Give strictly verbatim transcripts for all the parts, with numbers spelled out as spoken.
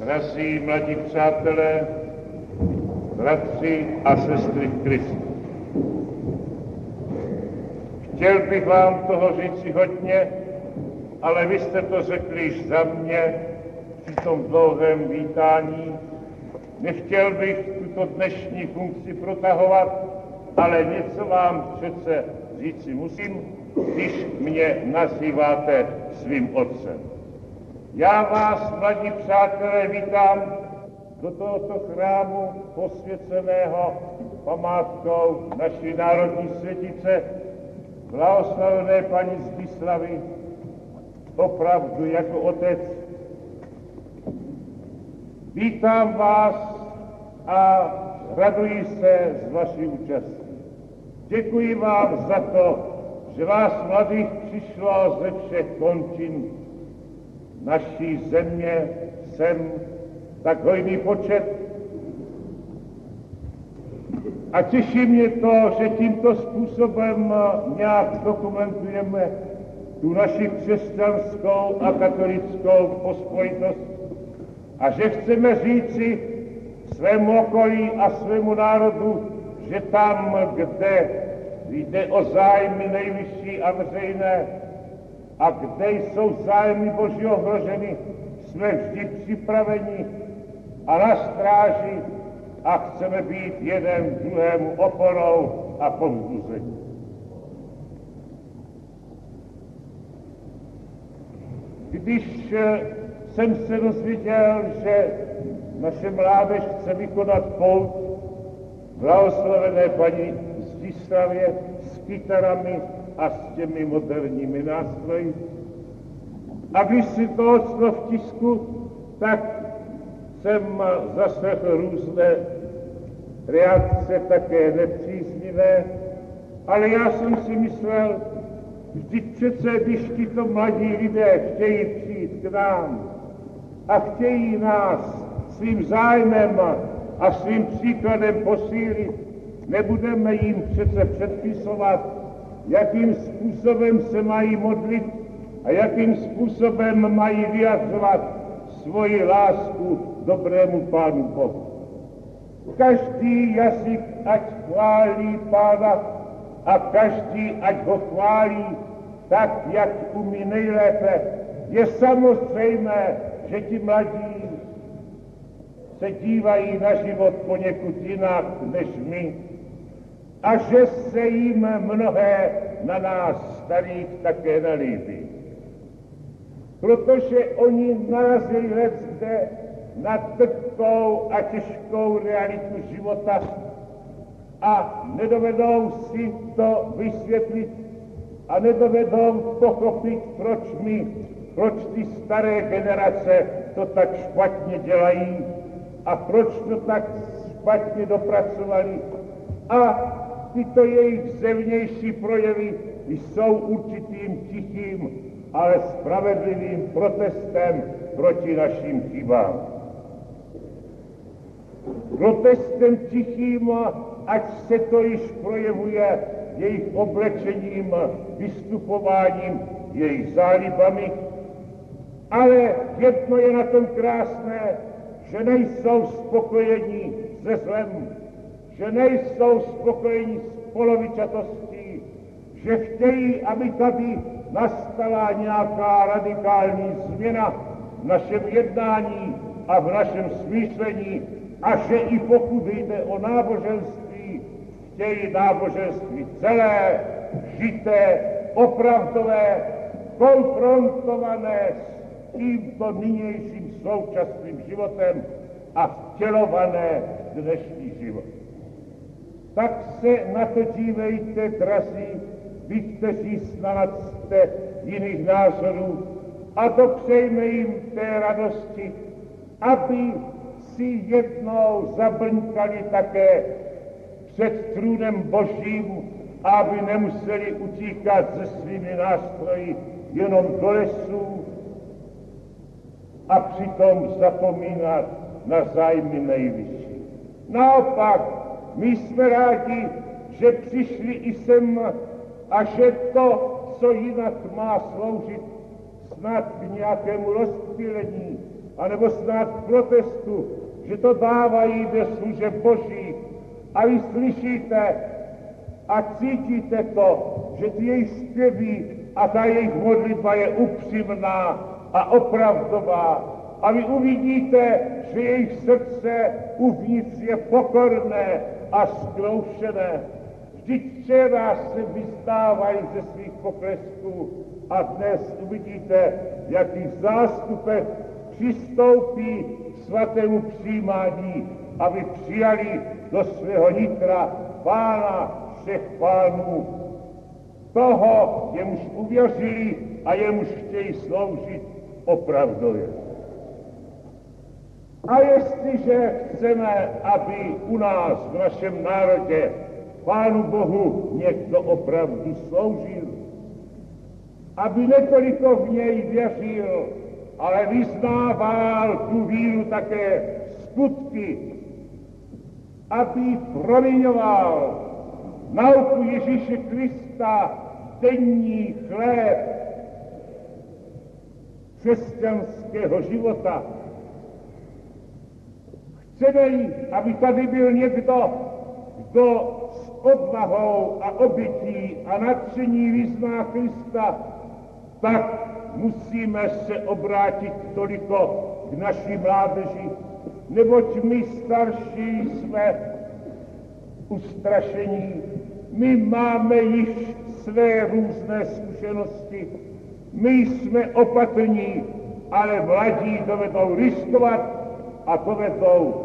Drazí mladí přátelé, bratři a sestry v Kristu. Chtěl bych vám toho říci hodně, ale vy jste to řekli již za mě při tom dlouhém vítání. Nechtěl bych tuto dnešní funkci protahovat, ale něco vám přece říci musím, když mě nazýváte svým otcem. Já vás, mladí přátelé, vítám do tohoto chrámu posvěceného památkou naší národní světice, blahoslavené paní Zdislavy, opravdu jako otec. Vítám vás a raduji se z vaší účasti. Děkuji vám za to, že vás mladých přišlo ze všech končin naší země sem tak hojný počet. A těší mě to, že tímto způsobem nějak dokumentujeme tu naši křesťanskou a katolickou pospolitost a že chceme říci svému okolí a svému národu, že tam, kde jde o zájmy nejvyšší a veřejné a kde jsou zájmy Boží ohroženy, jsme vždy připraveni a na stráži a chceme být jeden druhému oporou a povzbuzení. Když jsem se dozvěděl, že naše mládež chce vykonat pouť blahoslavené paní Zdislavě s kytarami a s těmi moderními nástroji, a když si to octlo v tisku, tak jsem zaslechl různé reakce, také nepříznivé, ale já jsem si myslel, vždyť přece, když tito mladí lidé chtějí přijít k nám a chtějí nás svým zájmem a svým příkladem posílit, nebudeme jim přece předpisovat, jakým způsobem se mají modlit a jakým způsobem mají vyjadřovat svoji lásku dobrému Pánu Bohu. Každý jazyk ať chválí Pána a každý ať ho chválí tak, jak umí nejlépe. Je samozřejmé, že ti mladí se dívají na život poněkud jinak než my a že se jim mnohé na nás starých také nelíbí. Protože oni narazili leckde na trpkou a těžkou realitu života a nedovedou si to vysvětlit a nedovedou pochopit, proč my, proč ty staré generace to tak špatně dělají a proč to tak špatně dopracovali. A tyto jejich zevnější projevy jsou určitým tichým, ale spravedlivým protestem proti našim chybám. Protestem tichým, ať se to již projevuje jejich oblečením, vystupováním, jejich zálibami, ale jedno je na tom krásné, že nejsou spokojení se zlem, že nejsou spokojení s polovičatostí, že chtějí, aby tady nastala nějaká radikální změna v našem jednání a v našem smýšlení a že i pokud jde o náboženství, chtějí náboženství celé, žité, opravdové, konfrontované s tímto nynějším současným životem a vtělované dnešní život. Tak se na to dívejte, drazí, vy, kteří snad jste jiných názorů, a dopřejme jim té radosti, aby si jednou zabrnkali také před trůnem Božím, aby nemuseli utíkat se svými nástroji jenom do lesů a přitom zapomínat na zájmy nejvyšší. Naopak, my jsme rádi, že přišli i sem a že to, co jinak má sloužit snad k nějakému rozptýlení, anebo snad k protestu, že to dávají do služeb božích. A vy slyšíte a cítíte to, že ty jejich zpěvy a ta jejich modlitba je upřímná a opravdová. A vy uvidíte, že jejich srdce uvnitř je pokorné a zkroušené. Vždyť včera se vystávají ze svých poklesků a dnes uvidíte, v jakých zástupech přistoupí k svatému přijímání, aby přijali do svého nitra Pána všech pánů, toho, jemuž uvěřili a jemuž chtějí sloužit opravdově. A jestliže chceme, aby u nás, v našem národě, Pánu Bohu někdo opravdu sloužil, aby netoliko v něj věřil, ale vyznával tu víru také skutky, aby proměňoval nauku Ježíše Krista, denní chléb křesťanského života. Chceme, aby tady byl někdo, kdo s odvahou a obětí a nadšení vyzná Krista, tak musíme se obrátit toliko k naší mládeži, neboť my starší jsme ustrašení. My máme již své různé zkušenosti, my jsme opatrní, ale mladí dovedou riskovat a dovedou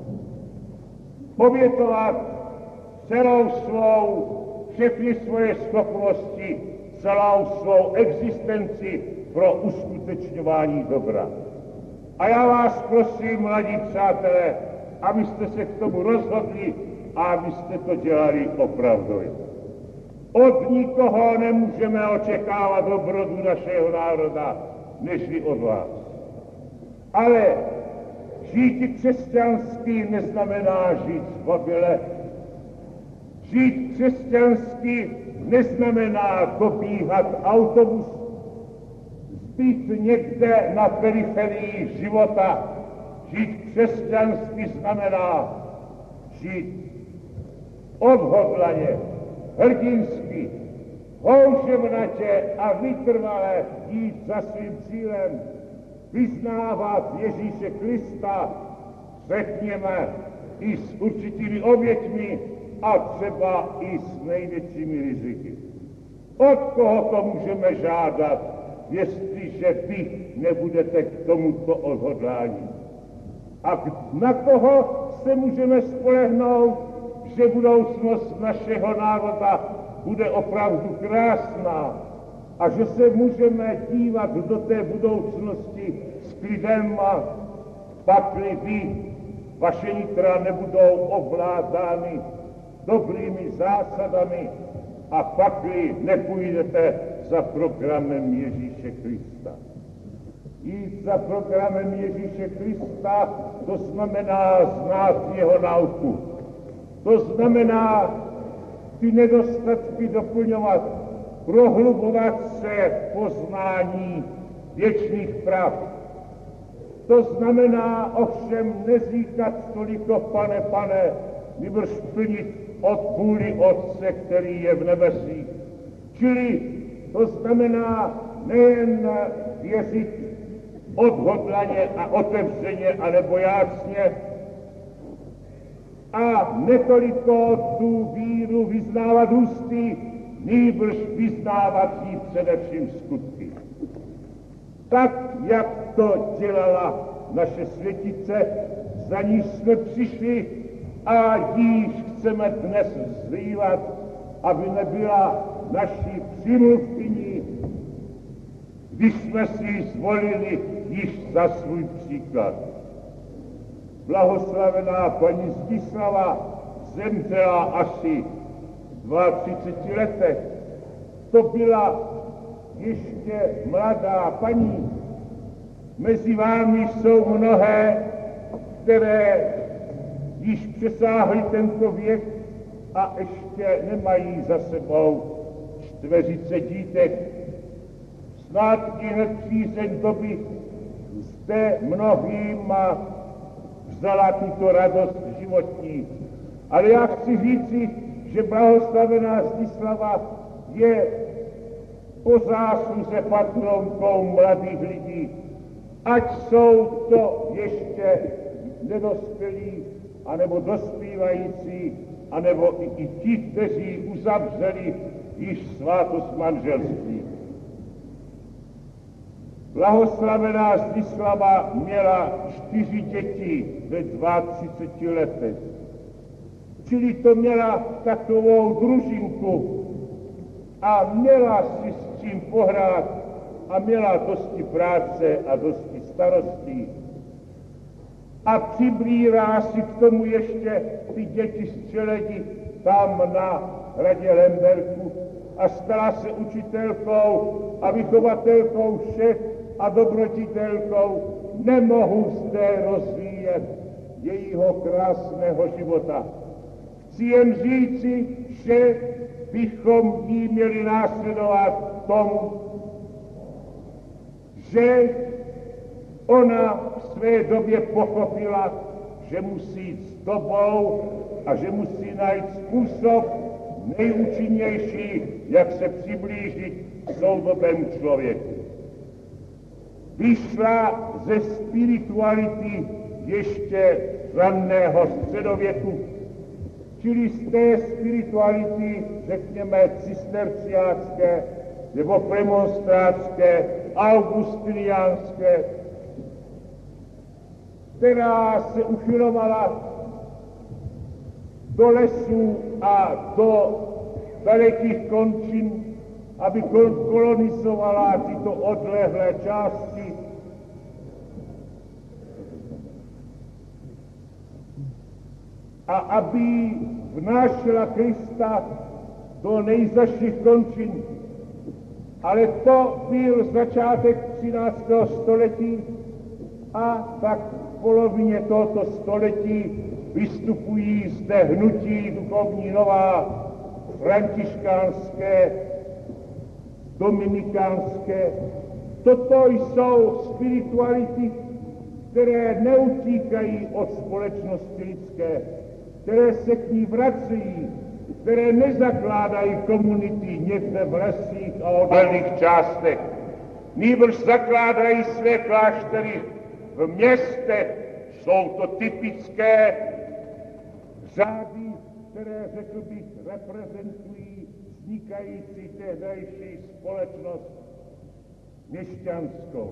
obětovat celou svou, všechny svoje schopnosti, celou svou existenci pro uskutečňování dobra. A já vás prosím, mladí přátelé, abyste se k tomu rozhodli a abyste to dělali opravdově. Od nikoho nemůžeme očekávat dobrotu našeho národa, nežli od vás. Ale žít křesťanský neznamená žít zbaběle. Žít křesťanský neznamená dobíhat autobus, zbýt někde na periferii života. Žít křesťanský znamená žít odhodlaně, hrdinsky, houževnatě a vytrvale jít za svým cílem, vyznávat Ježíše Krista, řekněme, i s určitými oběťmi a třeba i s největšími riziky. Od koho to můžeme žádat, jestliže vy nebudete k tomuto odhodlání? A na koho se můžeme spolehnout, že budoucnost našeho národa bude opravdu krásná a že se můžeme dívat do té budoucnosti s klidem, a pakli vy, vaše nitra nebudou ovládány dobrými zásadami a pakli nepůjdete za programem Ježíše Krista. Jít za programem Ježíše Krista, to znamená znát jeho nauku. To znamená ty nedostatky doplňovat, prohlubovat se v poznání věčných pravd. To znamená ovšem neříkat toliko pane, pane, nýbrž plnit od vůli Otce, který je v nebesích. Čili to znamená nejen věřit odhodlaně a otevřeně a nebojácně a netoliko tu víru vyznávat ústy, nýbrž vyznávat ji především skutky. Tak, jak to dělala naše světice, za níž jsme přišli a jíž chceme dnes vzývat, aby nebyla naší přímluvkyní, když jsme si ji zvolili již za svůj příklad. Blahoslavená paní Zdislava zemřela asi v třiceti dvou letech. To byla ještě mladá paní. Mezi vámi jsou mnohé, které již přesáhly tento věk a ještě nemají za sebou čtveřice dítek. Snad i hned přízeň doby jste mnohým vzala tuto radost životní. Ale já chci říci, že blahoslavená Zdislava je po zásluze patronkou mladých lidí. Ať jsou to ještě nedospělí, anebo dospívající, anebo i, i ti, kteří uzavřeli již svátost manželství. Blahoslavená Zdislava měla čtyři děti ve třiceti dvou letech. Čili to měla takovou družinku a měla si s čím pohrát a měla dosti práce a dosti starostí. A přibrírá si k tomu ještě ty děti střeledi tam na hradě Lemberku a stala se učitelkou a vychovatelkou všech a dobrotitelkou. Nemohu zde rozvíjet jejího krásného života. Chci jen říci, že bychom jí měli následovat tomu, že ona v své době pochopila, že musí jít s tobou a že musí najít způsob nejúčinnější, jak se přiblížit soudobému člověku. Vyšla ze spirituality ještě raného středověku, čili z té spirituality, řekněme, cisterciácké nebo premonstrátské, augustiniánské, která se uchylovala do lesů a do dalekých končin, aby kolonizovala tyto odlehlé části. A aby vnášela Krista do nejzaších končin. Ale to byl začátek třináctého století a tak v polovině tohoto století vystupují zde hnutí duchovní nová, františkánské, dominikánské. Toto jsou spirituality, které neutíkají od společnosti lidské, které se k ní vracejí, které nezakládají komunity někde v lesích a odlehlých částech. Nýbrž zakládají své kláštery v městech. Jsou to typické řády, které, řekl bych, reprezentují vznikající tehdejší společnost měšťanskou.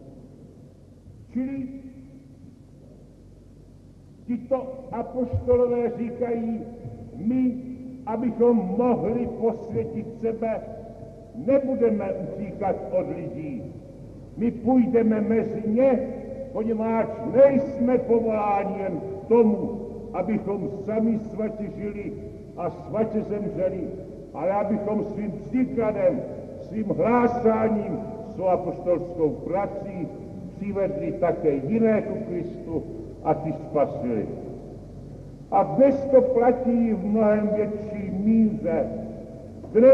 Čili tito apoštolové říkají, my, abychom mohli posvětit sebe, nebudeme utíkat od lidí. My půjdeme mezi ně, poněvadž nejsme povoláni jen k tomu, abychom sami svatě žili a svatě zemřeli, ale abychom svým příkladem, svým hlásáním, svou apoštolskou prací přivedli také jiné ku Kristu a ty spasili. A dnes to platí v mnohem větší míře. Dnes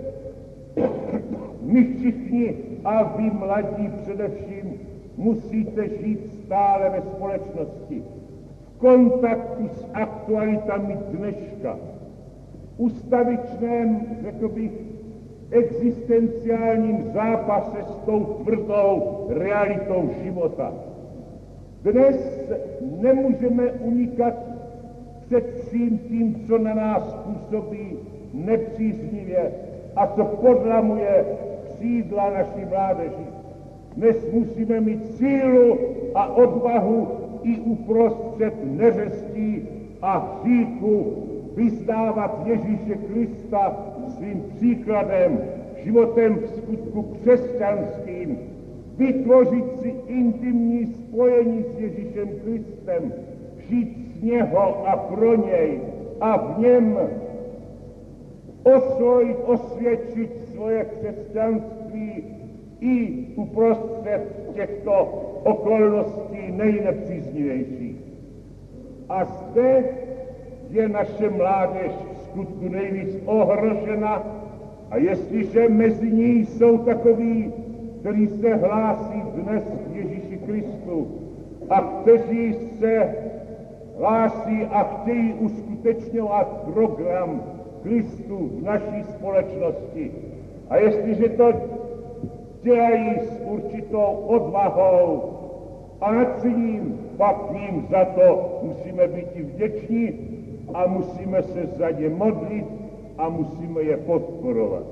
my všichni a vy mladí především musíte žít stále ve společnosti, v kontaktu s aktualitami dneška, ustavičném, řekl bych, existenciálním zápase s tou tvrdou realitou života. Dnes nemůžeme unikat před vším tím, co na nás působí nepříznivě a co podlamuje křídla naší mládeži. Dnes musíme mít sílu a odvahu i uprostřed neřestí a hříchu vyznávat Ježíše Krista svým příkladem, životem v skutku křesťanským, vytvořit si intimní spojení s Ježíšem Kristem, žít z něho a pro něj a v něm osvojit, osvědčit svoje křesťanství i uprostřed těchto okolností nejnepříznivějších. A zde je naše mládež v skutku nejvíc ohrožena a jestliže mezi ní jsou takoví, kteří se hlásí dnes k Ježíši Kristu a kteří se hlásí a chtějí uskutečňovat program Kristu v naší společnosti. A jestliže to dělají s určitou odvahou a nadšením, pak jim za to musíme být i vděční a musíme se za ně modlit a musíme je podporovat.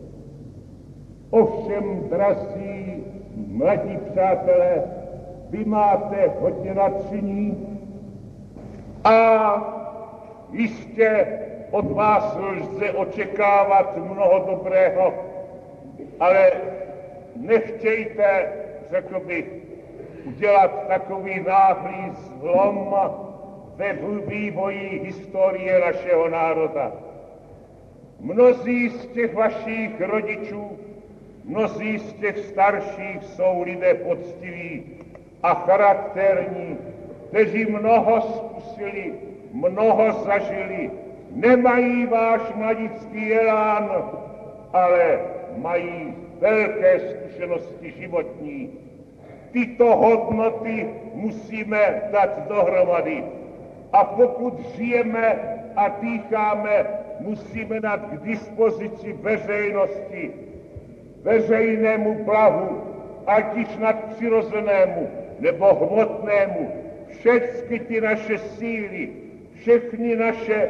Ovšem, drazí mladí přátelé, vy máte hodně nadšení a jistě od vás lze očekávat mnoho dobrého, ale nechtějte, řekl bych, udělat takový náhlý zlom ve vývoji historie našeho národa. Mnozí z těch vašich rodičů, mnozí z těch starších jsou lidé poctiví a charakterní, kteří mnoho zkusili, mnoho zažili, nemají váš mladický elán, ale mají velké zkušenosti životní. Tyto hodnoty musíme dát dohromady. A pokud žijeme a dýcháme, musíme dát k dispozici veřejnosti, veřejnému blahu, ať již nadpřirozenému nebo hmotnému, všechny ty naše síly, všechny naše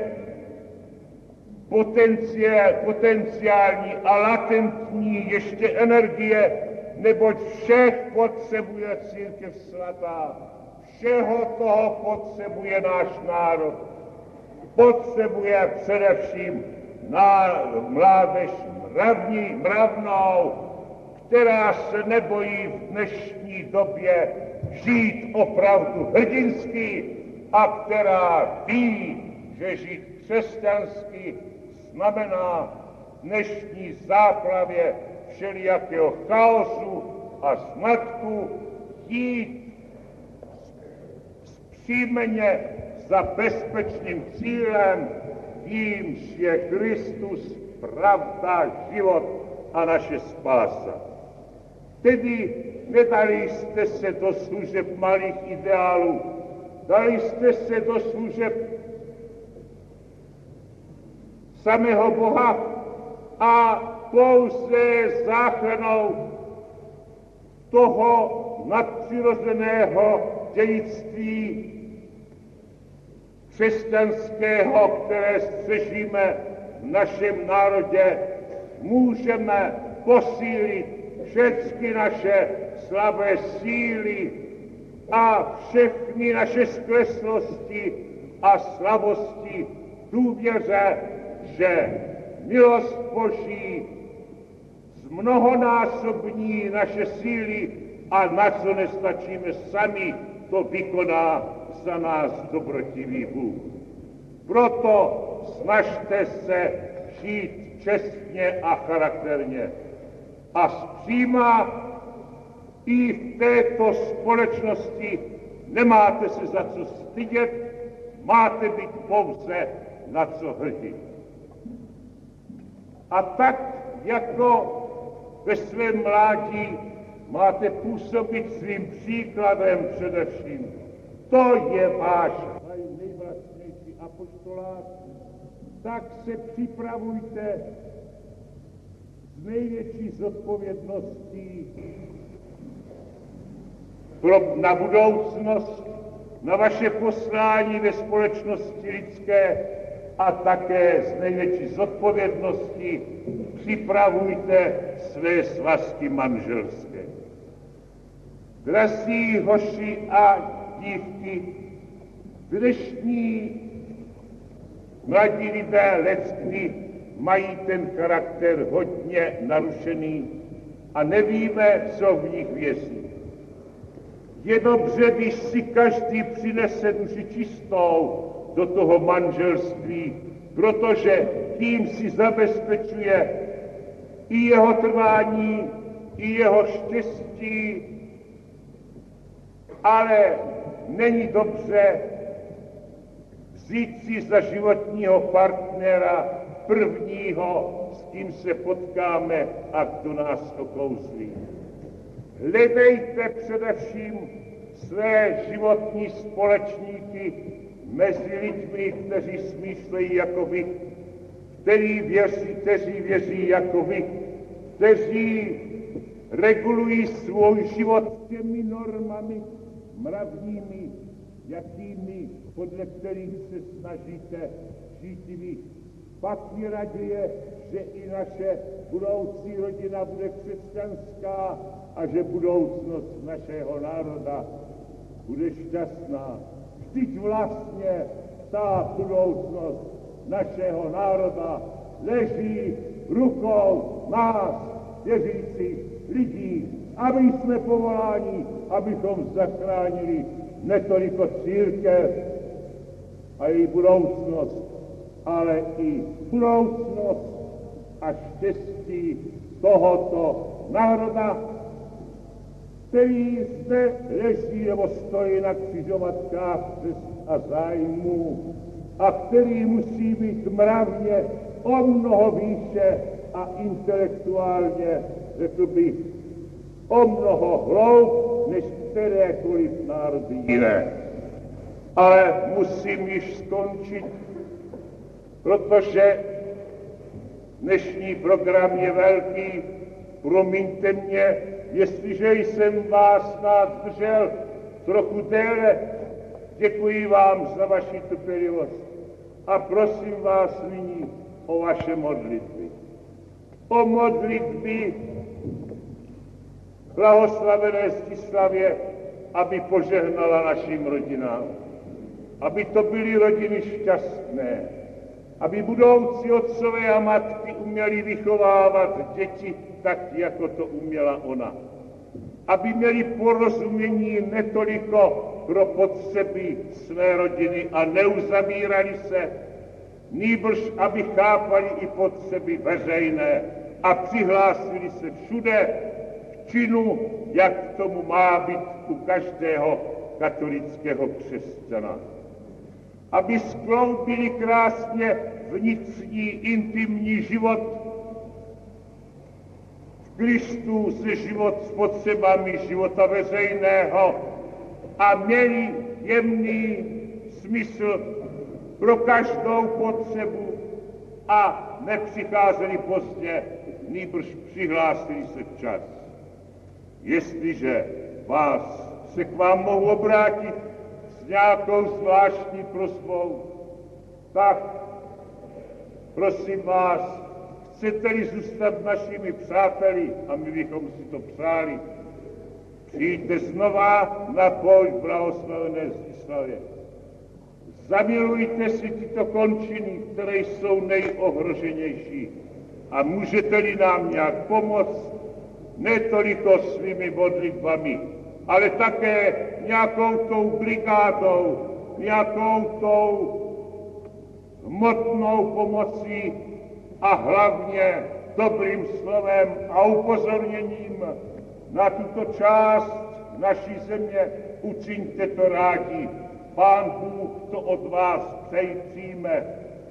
potenciální a latentní ještě energie, neboť všech potřebuje církev svatá. Všeho toho potřebuje náš národ. Potřebuje především na mládež mravní, mravnou, která se nebojí v dnešní době žít opravdu hrdinsky a která ví, že žít křesťansky znamená dnešní záplavě všelijakého chaosu a zmatku jít příjmeně za bezpečným cílem, jímž je Kristus, pravda, život a naše spása. Tedy nedali jste se do služeb malých ideálů, dali jste se do služeb samého Boha a pouze záchranou toho nadpřirozeného dědictví křesťanského, které střežíme v našem národě, můžeme posílit všechny naše slabé síly a všechny naše skleslosti a slabosti důvěře, že milost Boží zmnohonásobní naše síly a na co nestačíme sami, to vykoná za nás dobrotivý Bůh. Proto snažte se žít čestně a charakterně a zpříma i v této společnosti nemáte se za co stydět, máte být pouze na co hrdí. A tak, jako ve svém mládí máte působit svým příkladem především. To je váš nejvlastnější apostolát. Tak se připravujte s největší zodpovědností pro, na budoucnost, na vaše poslání ve společnosti lidské a také s největší zodpovědností připravujte své svazky manželské. Drazí hoši a dívky, dnešní mladí lidé leckdy mají ten charakter hodně narušený a nevíme, co v nich vězí. Je dobře, když si každý přinese duši čistou do toho manželství, protože tím si zabezpečuje i jeho trvání, i jeho štěstí, ale není dobře vzít si za životního partnera prvního, s kým se potkáme a kdo nás okouzlí. hledejte především své životní společníky mezi lidmi, kteří smýšlejí jako vy, kteří věří, kteří věří jako vy, kteří regulují svůj život těmi normami mravními, jakými, podle kterých se snažíte žít i vy. Pak mi raděje, že i naše budoucí rodina bude křesťanská a že budoucnost našeho národa bude šťastná. Vždyť vlastně ta budoucnost našeho národa leží rukou nás, věřících lidí, a my jsme povoláni, abychom zachránili netoliko církev a její budoucnost, ale i budoucnost a štěstí tohoto národa, který zde leží nebo stojí na křižovatkách a zájmů a který musí být mravně o mnoho výše a intelektuálně, řekl bych, o mnoho hloub než kterékoliv národy jiné. Ale musím již skončit, protože dnešní program je velký. Promiňte mě, jestliže jsem vás snad držel trochu déle. Děkuji vám za vaši trpělivost a prosím vás nyní o vaše modlitby. O modlitby blahoslavené Stislavě, aby požehnala našim rodinám, aby to byly rodiny šťastné, aby budoucí otcové a matky uměli vychovávat děti tak, jako to uměla ona. Aby měli porozumění netoliko pro potřeby své rodiny a neuzavírali se, nýbrž aby chápali i potřeby veřejné a přihlásili se všude k činu, jak tomu má být u každého katolického křesťana. Aby skloubili krásně vnitřní intimní život v Kristu se život s potřebami života veřejného a měli jemný smysl pro každou potřebu a nepřicházeli pozdě, nýbrž přihlásili se včas. Jestliže vás se k vám mohu obrátit s nějakou zvláštní prosbou, tak prosím vás, chcete-li zůstat našimi přáteli, a my bychom si to přáli, přijďte znova na pouť blahoslavené Stislavě. Zamilujte si tyto končiny, které jsou nejohroženější, a můžete-li nám nějak pomoct, ne toliko svými modlitbami, ale také nějakou tou brigádou, nějakou tou hmotnou pomocí a hlavně dobrým slovem a upozorněním na tuto část naší země. Učiňte to rádi. Pán Bůh to od vás přijme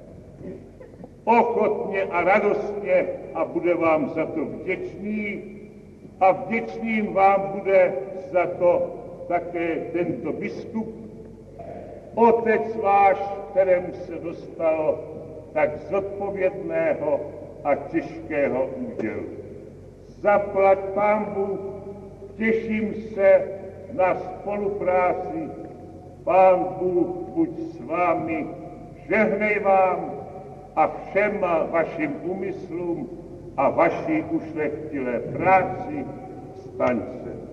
ochotně a radostně a bude vám za to vděčný a vděčným vám bude za to také tento biskup, otec váš, kterému se dostalo tak zodpovědného a těžkého údělu. Zaplať Pán Bůh, těším se na spolupráci. Pán Bůh buď s vámi, žehnej vám a všem vašim úmyslům a vaší ušlechtilé práci. Staň se.